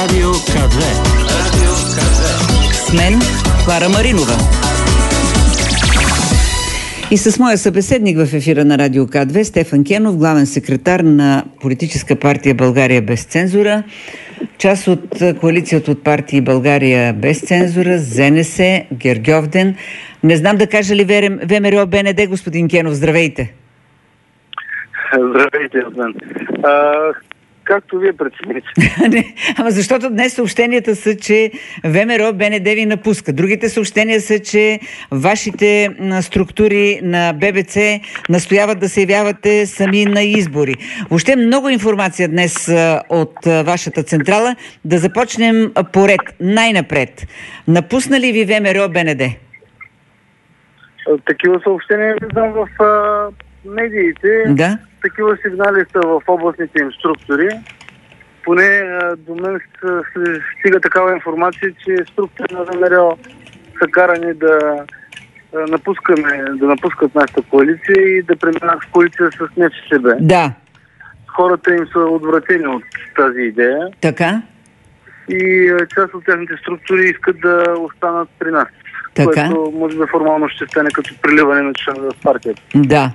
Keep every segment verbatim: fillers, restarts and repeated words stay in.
Радио К две. Радио К две. С мен Клара Маринова. И с моя събеседник в ефира на Радио К две Стефан Кенов, главен секретар на политическа партия България без цензура, част от коалицията от партии България без цензура, ЗНС, Гергьовден. Не знам да кажа ли ВМРО БНД, господин Кенов, здравейте. Здравейте от мен. А, както вие прецените. Ама защото днес съобщенията са, че ВМРО БНД ви напуска. Другите съобщения са, че вашите структури на ББЦ настояват да се явявате сами на избори. Въобще много информация днес от вашата централа. Да започнем поред. Най-напред. Напусна ли ви ВМРО БНД? Такива съобщения виждам в а, медиите. Да. Такива сигнали са в областните им структури. Поне а, до мен стига такава информация, че структури на ВМРО са карани да а, напускаме, да напускат нашата коалиция и да преминат в коалиция с НФСБ. Да. Хората им са отвратени от тази идея. Така. И а, част от техните структури искат да останат при нас. Така. Което може да формално ще стане като приливане на членове в партията. Да.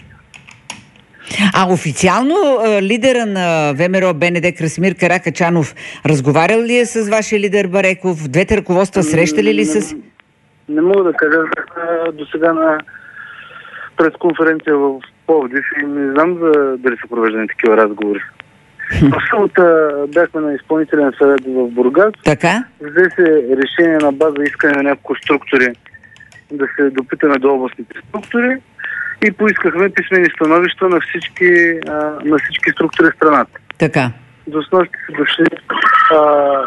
А официално лидера на ВМРО БНД Красимир Каракачанов разговарял ли е с вашия лидер Бареков? Двете ръководства срещали ли с... Не, не мога да кажа. До сега на пресконференция в Пловдив и не знам за дали са провеждани такива разговори. В събота бяхме на изпълнителен съвет в Бургас. Така? Взе се решение на база искане на няколко структури да се допитаме до областните структури и поискахме писмени становища на всички, а, на всички структури в страната. Така. До снощи са дошли а,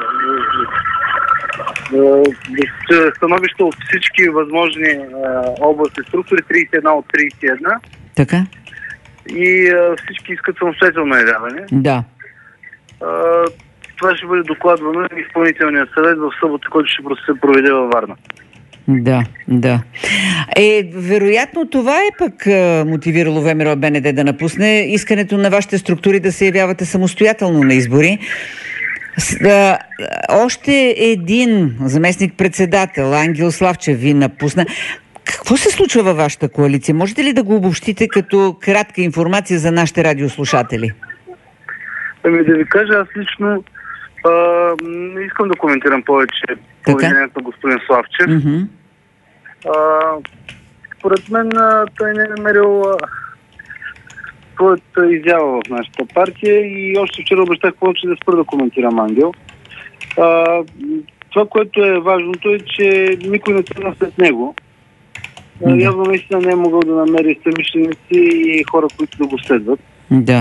а, становища от всички възможни а, областни структури, тридесет и една от тридесет и една. Така. И а, всички искат самостоятелно явяване. Да. А, това ще бъде докладвано на изпълнителния съвет в събота, който ще се проведе във Варна. Да, да. Е, вероятно това е пък а, мотивирало ВМРО БНД да напусне искането на вашите структури да се явявате самостоятелно на избори. С, а, още един заместник-председател, Ангел Славчев, ви напусна. Какво се случва във вашата коалиция? Можете ли да го обобщите като кратка информация за нашите радиослушатели? Ами да ви кажа, аз лично а, не искам да коментирам повече поведението на господин Славчев. Mm-hmm. А, според мен а, той не е намерил а, своята изява в нашата партия и още вчера обещах повече да спра да коментирам Ангел. А, това, което е важното е, че никой не тръгна след него. Mm-hmm. Явно наистина не е могъл да намери съмишленици и хора, които да го следват. Да.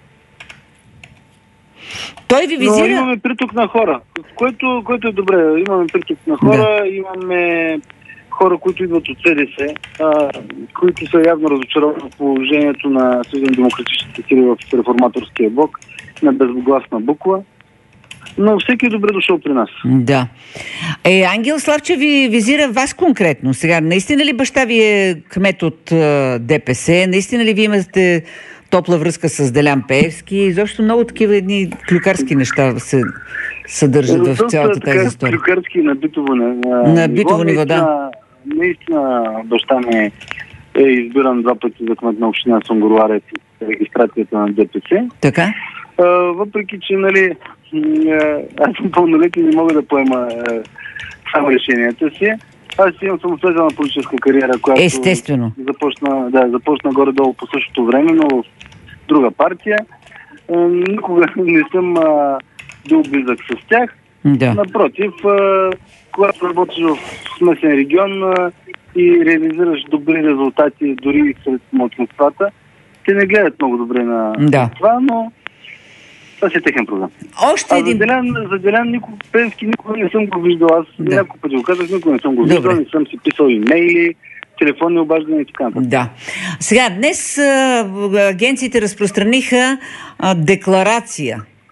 Той ви визира... Но имаме приток на хора, което, което е добре. Имаме приток на хора, да. Имаме хора, които идват от СДС, а, които са явно разочаровани в положението на Съюзно-демократичните сили в реформаторския блок, на безгласна буква. Но всеки е добре дошъл при нас. Да. Е, Ангел Славчев ви визира вас конкретно. Сега, наистина ли баща ви е кмет от а, ДПС? Наистина ли ви имате топла връзка с Делян Пеевски? Изобщо много такива едни клюкарски неща се съдържат в цялата тази история. Клюкарски на битово, на, на битово ниво, да. Наистина баща ми е избиран два пъти за кмет на община Сунгурларец с регистрацията на ДПС. Така? А, въпреки, че нали, аз съм пълнолетен и не мога да поема сам решенията си. Аз имам самостоятелна политическа кариера, която естествено започна, да, започна горе-долу по същото време, но в друга партия. Никога не съм а, бил близък с тях. Да. Напротив, а, когато работиш в смесен регион а, и реализираш добри резултати дори и сред малцинствата, те не гледат много добре на да. това, но това си е техен проблем. Още един... А за Делян, за Делян никога, Пеевски никога не съм го виждал. Аз да. няколко пъти го казах, никога не съм го виждал, не съм си писал имейли, телефонни обаждания и така. Да. Сега, днес а, агенциите разпространиха а, декларация,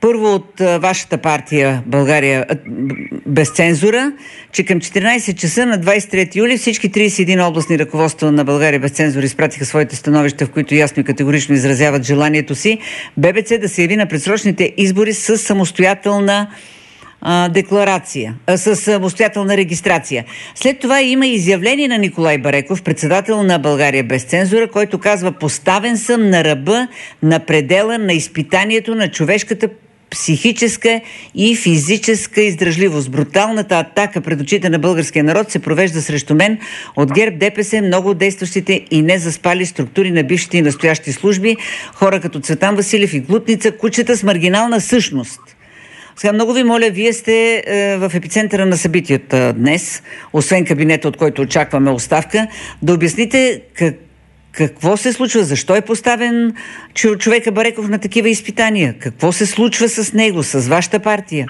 първо от а, вашата партия България а, без цензура, че към четиринайсет часа на двайсет и трети юли всички трийсет и един областни ръководства на България без цензура изпратиха своите становища, в които ясно и категорично изразяват желанието си Б Б Ц да се яви на предсрочните избори с самостоятелна а, декларация, а, с самостоятелна регистрация. След това има изявление на Николай Бареков, председател на България без цензура, който казва: поставен съм на ръба, на предела на изпитанието на човешката психическа и физическа издръжливост. Бруталната атака пред очите на българския народ се провежда срещу мен от ГЕРБ, Д П С, много от действащите и не заспали структури на бившите и настоящи служби, хора като Цветан Василев и Глутница, кучета с маргинална същност. Сега много ви моля, вие сте е, в епицентъра на събитията днес, освен кабинета, от който очакваме оставка, да обясните как Какво се случва? Защо е поставен човека Бареков на такива изпитания? Какво се случва с него, с вашата партия?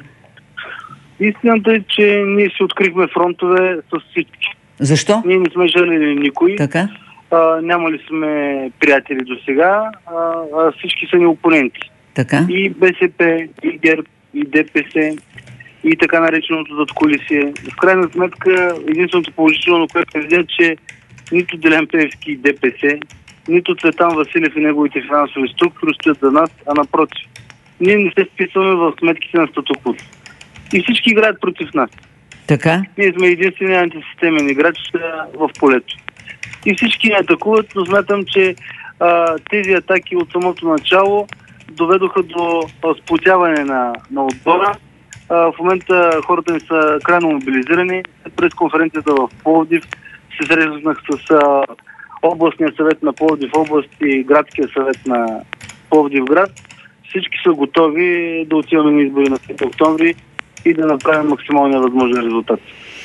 Истината е, че ние си открихме фронтове с всички. Защо? Ние не сме жалили никой. Така? А, нямали сме приятели до сега, а, а всички са ни опоненти. Така? И Б С П, и ГЕРБ, и Д П С, и така нареченото задкулисие. В крайна сметка, единственото положително, което видя, че нито Делян Пеевски и Д П С, нито Цветан Василев и неговите финансови структури стоят за нас, а напротив. Ние не се вписваме в сметките на статуквото. И всички играят против нас. Така? Ние сме единствения антисистемен играч в полето. И всички ни атакуват, но смятам, че а, тези атаки от самото начало доведоха до а, сплотяване на, на отбора. А, в момента хората ни са крайно мобилизирани. През конференцията в Пловдив се срещнах с а, областния съвет на Пловдив област и градския съвет на Пловдив град. Всички са готови да отиваме на избори на пети октомври и да направим максималния възможен резултат.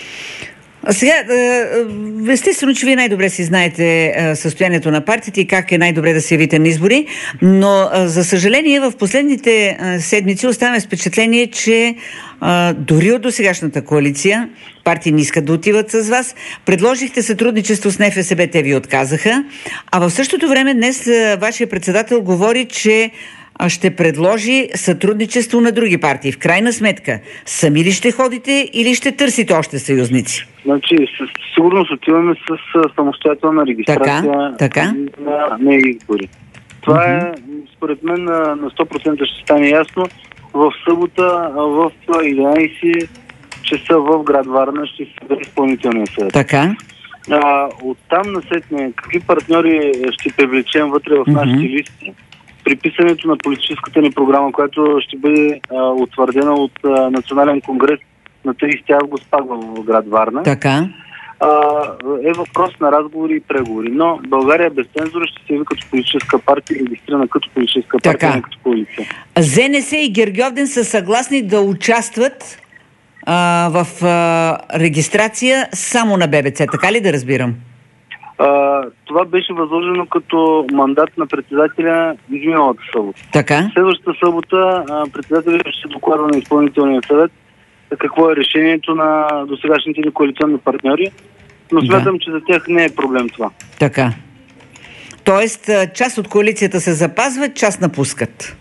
А сега, естествено, че вие най-добре си знаете състоянието на партията и как е най-добре да се явите на избори, но за съжаление в последните седмици оставаме с впечатление, че дори от досегашната коалиция партии не искат да отиват с вас. Предложихте сътрудничество с Н Ф С Б, те ви отказаха, а в същото време днес вашия председател говори, че ще предложи сътрудничество на други партии. В крайна сметка, сами ли ще ходите или ще търсите още съюзници? Значи, със сигурност отиваме с самостоятелна регистрация така, така. на, на избори. Това mm-hmm. е, според мен, на, на сто процента ще стане ясно. В събота в единайсет часа в град Варна ще се събере изпълнителния съвет. Така. А, оттам насетне, какви партньори ще привлечем вътре в нашите mm-hmm. листи, при писането на политическата ни програма, която ще бъде а, утвърдена от а, Национален конгрес на трийсети август пак в град Варна. Така. А, е въпрос на разговори и преговори. Но България без цензура ще се яви като политическа партия, регистрирана като политическа партия, така. Не като коалиция. З Н С и Гергьовден са съгласни да участват а, в а, регистрация само на Б Б Ц. Така ли да разбирам? Uh, това беше възложено като мандат на председателя изминалата събота. Така. Следващата събота uh, председателят ще докладва на изпълнителния съвет какво е решението на досегашните ни коалиционни партньори, но смятам, да. че за тях не е проблем това. Така. Тоест, част от коалицията се запазва, част напускат.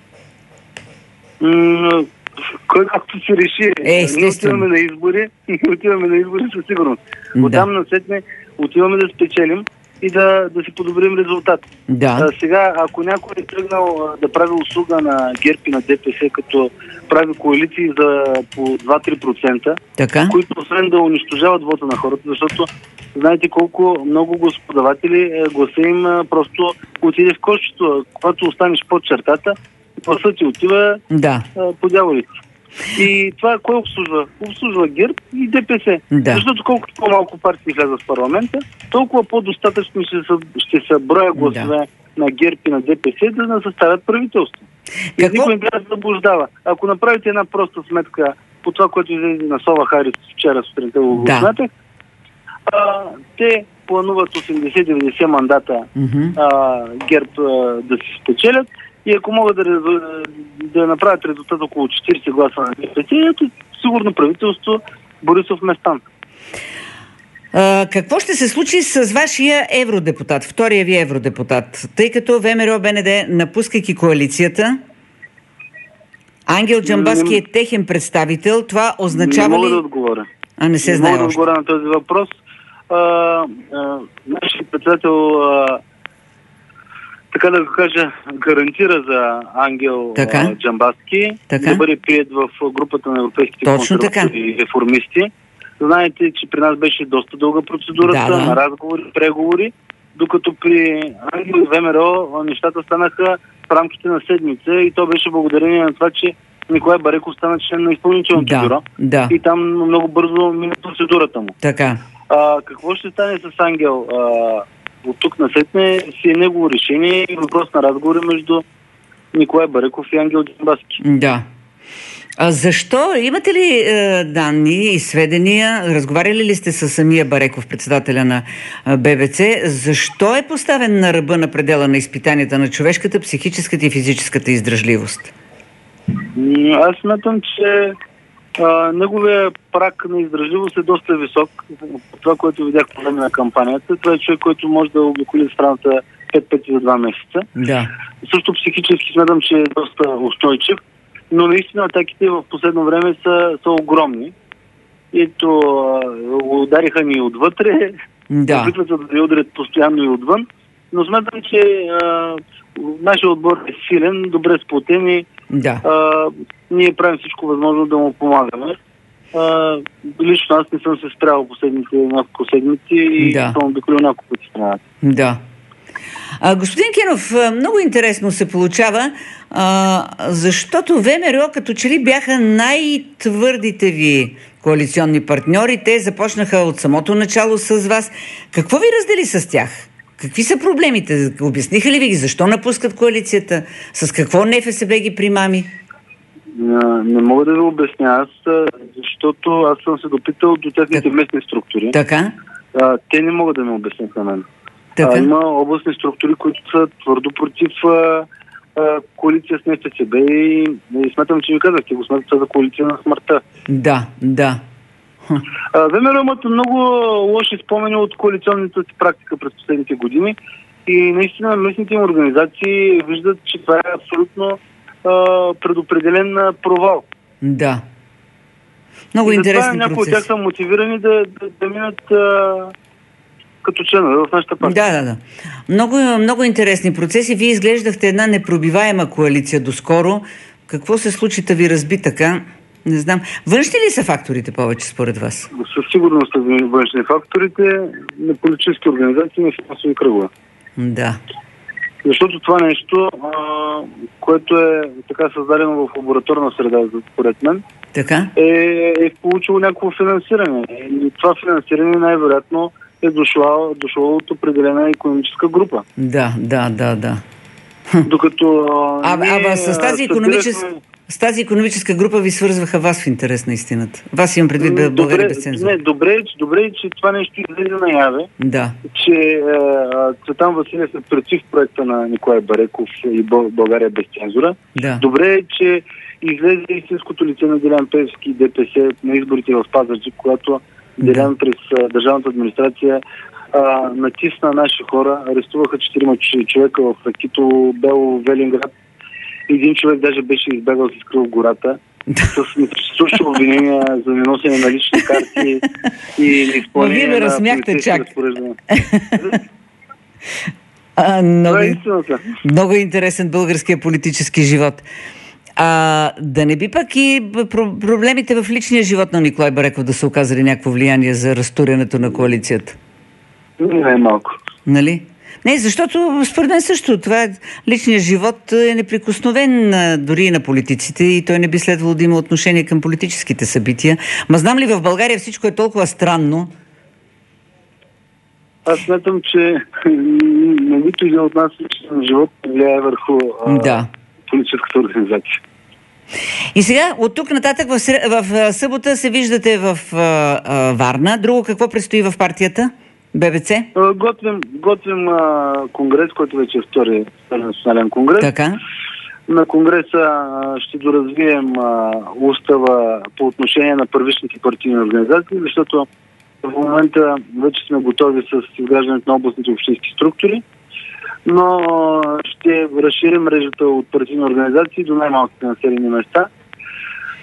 Mm, кой както се реши. Е, ние отиваме на избори, отиваме на избори със сигурност. Да. Оттам насетне отиваме да спечелим и да, да си подобрим резултат. Да. А, сега, ако някой е тръгнал да прави услуга на ГЕРБ и на Д П С, като прави коалиции за по два-три процента, така. които освен да унищожават вота на хората, защото знаете колко много господаватели гласа им просто отиде в кошчето. Когато останеш под чертата, гласът ти отива да. по дяволите. И това кой обслужва? Обслужва ГЕРБ и Д П С. Да. Защото колкото по-малко партии влязат в парламента, толкова по-достатъчно ще са, ще са броя гласове да. на ГЕРБ и на Д П С да не съставят правителство. И Какво? Никой не трябва да заблуждава. Ако направите една проста сметка по това, което излезе на Сова Харис вчера сутринта го да. знаете, а, те плануват осемдесет-деветдесет мандата mm-hmm. а, ГЕРБ а, да се спечелят. И ако могат да, да направят резултат около четирийсет гласа на Д П С, ето сигурно правителство Борисов Местан. А, какво ще се случи с вашия евродепутат, втория ви евродепутат? Тъй като ВМРО БНД, напускайки коалицията, Ангел Джамбазки Не- е техен представител. Това означава Не мога ли... да отговоря. А, не се Не знае мога да още. отговоря на този въпрос. А, а, нашият председател, а, така да го кажа, гарантира за Ангел Така. а, Джамбазки Така. да бъде прият в групата на европейските Точно консерватори и реформисти. Знаете, че при нас беше доста дълга процедурата, Да, да. на разговори, преговори, докато при Ангел и ВМРО нещата станаха в рамките на седмица и то беше благодарение на това, че Николай Бареков стана член на изпълнителното Да, бюро да. и там много бързо мина процедурата му. Така. А, какво ще стане с Ангел? А, от тук насетне си е негово решение и въпрос на разговори между Николай Бареков и Ангел Джамбазки. Да. А защо? Имате ли е, данни и сведения? Разговаряли ли сте с самия Бареков, председателя на е, ББЦ? Защо е поставен на ръба на предела на изпитанията на човешката, психическата и физическата издръжливост? М, Аз смятам, че а, неговия прак на издръжливост е доста висок. Това, което видях по време на кампанията, това е човек, който може да обиколи страната пет пъти за два месеца. Да. Също психически смятам, че е доста устойчив, но наистина атаките в последно време са, са огромни. Ето, а, удариха ни отвътре, Да. опитват се да ни ударят постоянно и отвън, но смятам, че а, нашия отбор е силен, добре сплотен и Да. а, ние правим всичко възможно да му помагаме. А, лично аз не съм се справил последните няколко седмици и Да. съм обиколил няколко пъти страната. Да. А, господин Кенов, а, много интересно се получава, а, защото ВМРО като че ли бяха най-твърдите ви коалиционни партньори. Те започнаха от самото начало с вас. Какво ви раздели с тях? Какви са проблемите? Обясниха ли ви ги? Защо напускат коалицията? С какво НФСБ ги примами? А, Не мога да ви обясня аз, а, защото аз съм се допитал до техните Так. местни структури. Така? А, те не могат да ме обяснят на мен. Така? А, има областни структури, които са твърдо против а, а, коалиция с НФСБ и, и смятам, че ви казах, те го смятат за коалиция на смъртта. Да, да. А, ВМРО имат много лоши спомени от коалиционната си практика през последните години и наистина местните им организации виждат, че това е абсолютно а, предопределен а, провал. Да. Много И затова интересни някои от тях процеси. са мотивирани да, да, да минат а, като членове в нашата партия. Да, да, да. Много, много интересни процеси. Вие изглеждахте една непробиваема коалиция доскоро. Какво се случи, та ви разби така? Не знам. Външни ли са факторите повече според вас? Със сигурност са външни факторите на политически организации и на финансови кръгове. Да. Защото това нещо, а, което е така създадено в лабораторна среда, според мен, Така? е, е получило някакво финансиране. И това финансиране най-вероятно е дошло, дошло от определена икономическа група. Да, да, да, да. Докато А, ние, а с тази, икономическа, събирахме- с тази икономическа група ви свързваха вас в интерес на истината. Вас имам предвид М, България без цензура. Не, добре, е, че- добре, е, че това нещо излезе наяве, Да. че е, Цветан Василев е против проекта на Николай Бареков и Бъл- България без цензура. Да. Добре е, че излезе истинското лице на Делян Пеевски и ДПС на изборите в Пазарджик, когато Делян през а, държавната администрация а, натисна наши хора, арестуваха четирима ч- човека в Ракито, Бело, Велинград. Един човек даже беше избегал, се скрил в гората с несъществуващи обвинения за неносене на лични карти и Ма вие ме неизпълнение на разсмяхте полицейски чак. разпореждания. А, много, Това е истината. много интересен българския политически живот. А да не би пък и про- проблемите в личния живот на Николай Бареков да са оказали някакво влияние за разтурянето на коалицията? Не е малко. Нали? Не, защото според мен също това е, личният живот е неприкосновен а, дори и на политиците и той не би следвало да има отношение към политическите събития. Ма знам ли в България всичко е толкова странно? Аз смятам, че на нито един от нас личен живот влияе върху а, Да. политическата организация. И сега, от тук нататък в, сре- в а, събота се виждате в а, а, Варна. Друго какво предстои в партията? ББЦ? А, Готвим, готвим а, конгрес, който вече е втори втори национален конгрес. Така. На конгреса а, ще доразвием а, устава по отношение на първичните партийни организации, защото в момента вече сме готови с изграждането на областните общински структури, но а, ще разширим мрежата от партийни организации до най-малките населени места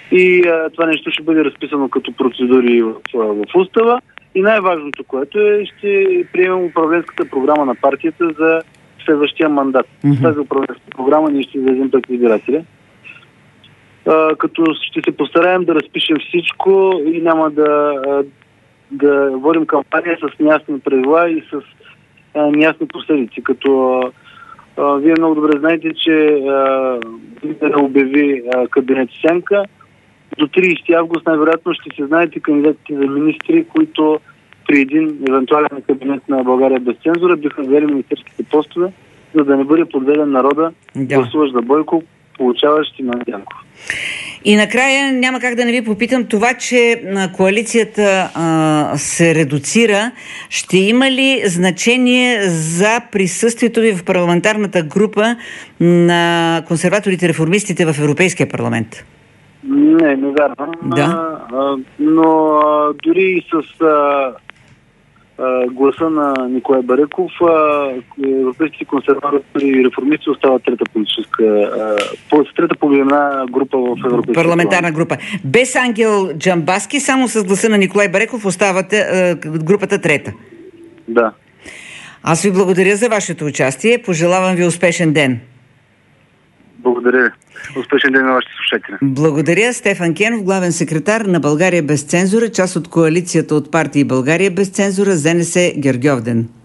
И а, това нещо ще бъде разписано като процедури в, в устава. И най-важното, което е, ще приемем управленската програма на партията за следващия мандат. Mm-hmm. Тази управленска програма ние ще излезем пред избирателя. А, като ще се постараем да разпишем всичко и няма да, да водим кампания с неясни правила и с а, неясни последици. Като а, а, вие много добре знаете, че да обяви а, кабинет Сянка. До тридесети август най-вероятно ще се знаете кандидатите за министри, които при един евентуален кабинет на България без цензура биха взели министерските постове, за да не бъде подведен народа, да гласуваш за Бойко, получаваш Симеон Дянков. И накрая няма как да не ви попитам това, че коалицията а, се редуцира. Ще има ли значение за присъствието ви в парламентарната група на консерваторите реформистите в Европейския парламент? Не, не вярвам. Да. А, но а, дори и с а, а, гласа на Николай Бареков, а, европейските консерватори и реформисти остават трета политическа, а, трета по-голема група в Европейския парламентарна група. Без Ангел Джамбазки, само с гласа на Николай Бареков оставате а, групата трета. Да. Аз ви благодаря за вашето участие. Пожелавам ви успешен ден. Благодаря ви. Успешен ден на вашите слушатели. Благодаря. Стефан Кенов, главен секретар на България без цензура, част от коалицията от партии България без цензура, ЗНС Гергьовден.